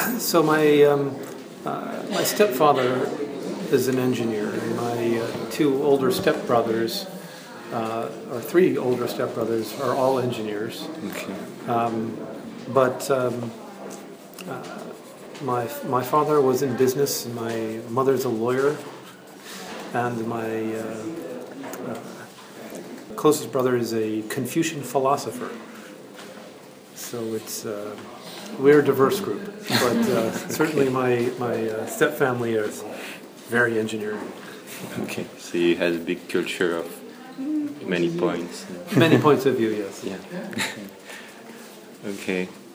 So my stepfather is an engineer, and my two older stepbrothers, or three older stepbrothers, are all engineers. Okay. But my father was in business, and my mother's a lawyer, and my closest brother is a Confucian philosopher. So we're a diverse group, but certainly my stepfamily is very engineering. Okay. So you had a big culture of many points. Many points of view, yes. Yeah. Okay.